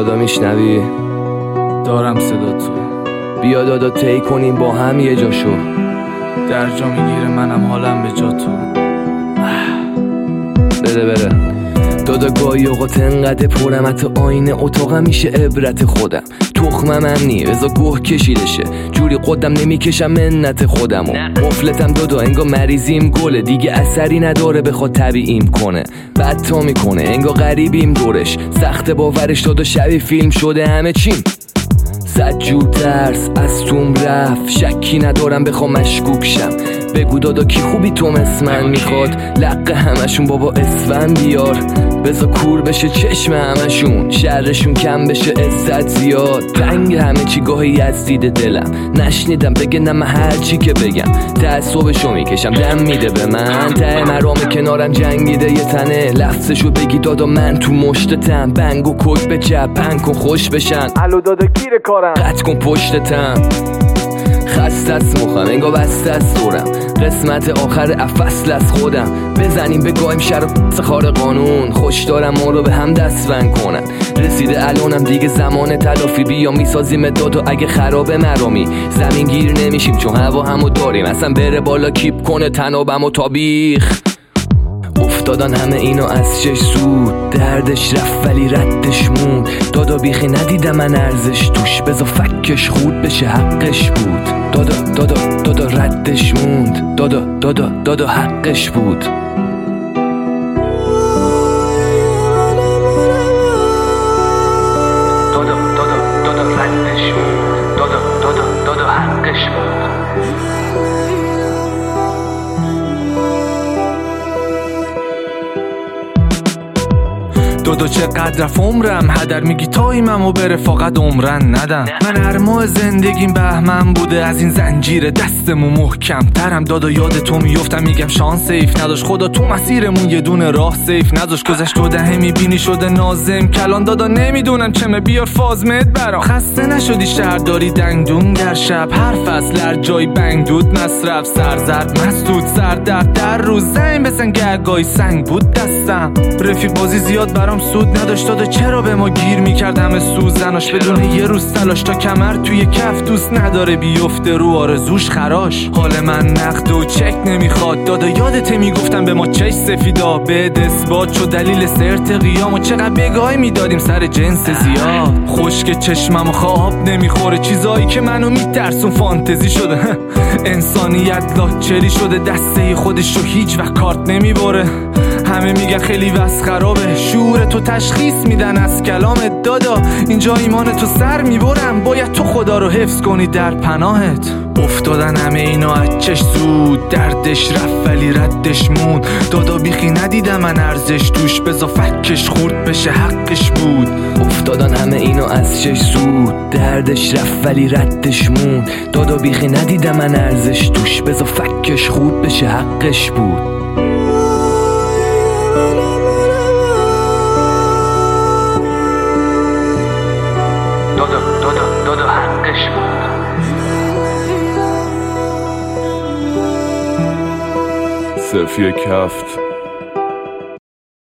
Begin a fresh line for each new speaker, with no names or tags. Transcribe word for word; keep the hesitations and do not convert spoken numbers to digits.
دادا میشنوی؟
دارم صدا تو.
بیا دادا طی کنیم با هم یه جاشو.
در جا میگیره منم حالم به جا تو.
بده بره دادا گاهی اوقات انقدر پرم حتی آینه اتاقم میشه عبرت خودم. تخمم هم نی بذار گوه کشیدشه، جوری قدم نمیکشم منت خودمو. قفلتم دادا انگار مریضیم گله، دیگه اثری نداره بخواد طبیعیم کنه. بد تا میکنه انگار غریبیم دورش، سخت باورش دادا شبیه فیلم شده همه چیم. صد جور ترس از توم رفت، شکی ندارم بخوام مشکوک شم. بگو دادا کی خوبی تو مثل من میخواد، لقه همشون بابا اسفن بیار. بذار کور بشه چشم همشون، شرشون کم بشه عزت زیاد. رنگ همه چی گاهی از دید دلم، نشنیدم بگه نه من هر چی که بگم تعصبشو میکشم دم میده به من. ته مرام کنارم جنگیده یه تنه، لفظشو بگی دادا من تو مشتتم. بنگ و کوک به چپ پنگ کن خوش بشن، الو دادا گیر کارم قط کن پشتتم. خسته از مخم انگار بسته از دورم، قسمت آخر افصل از خودم. بزنیم بگاهیم شر و خار قانون، خوش دارم ما رو به هم دستبند کنن. رسیده الانم دیگه زمان تلافی، بیا میسازیم دادا اگه خرابه مرامی. زمین گیر نمیشیم چون هوا همو داریم، اصلا بره بالا کیپ کنه تنابم و تابیخ. افتادن همه اینو از چش سود، دردش رفت ولی ردش مون. دادا بیخی ندیدم من ارزش توش، بذار فکش خود بشه حقش بود. دادا دادا دادا ردش موند، دادا دادا دادا حقش بود. دادا دادا دادا ردش موند، دادا دادا دادا حقش بود.
دادا چقدر رفت عمرم، هدر میگی تایمم و بره فقط عمرن ندم. من هر ماه زندگیم بهمن بوده، از این زنجیر دستمون محکم ترم. دادا یاد تو میفتم میگم شانس سیف نداشت، خدا تو مسیرمون یه دونه راه سیف نداشت. گذشت تو دهه میبینی شده نازم کلان، دادا نمیدونم چمه بیار فازمت برام. خسته نشدی شهرداری دنگدون در شب، هر فصل هر جای بنگ دود مصرف. سرزرد مسدود سردرد در روز، زنگ بزن گرگای سنگ بود دستم. رفیق بازی زیاد برام سود نداشت، دادا چرا به ما گیر میکرد همه سوزناش. بدون یه روز تلاش تا کمر توی کف، دوست نداره بیفته رو آرزوش خراش. حال من نقد و چک نمیخواد، دادا یادته میگفتم به ما چش سفیدا. به اثبات شد دلیل سرت قیام، و چقدر بگاهی میدادیم سر جنس زیاد. خشک چشمم و خواب نمیخوره، چیزایی که منو میترسون فانتزی شده. انسانیت لاچری شده، دسته خودش رو هیچ وقت کارت نمیبره. همه میگن خیلی وضع خرابه، شعور تو تشخیص میدن از کلامت. دادا اینجا ایمان تو سر میبرم، باید تو خدا رو حفظ کنی در پناهت. افتادن همه اینا از چش سود، دردش رفت ولی ردش موند. دادا بیخی ندیدم من ارزش توش، بذار فکش خورد بشه حقش بود.
افتادن همه اینو از چش سود، دردش رفت ولی ردش موند. دادا بیخی ندیدم من ارزش توش، بذار فکش خورد بشه حقش بود. دادا دادا دادا حقش بود.
صفی کفت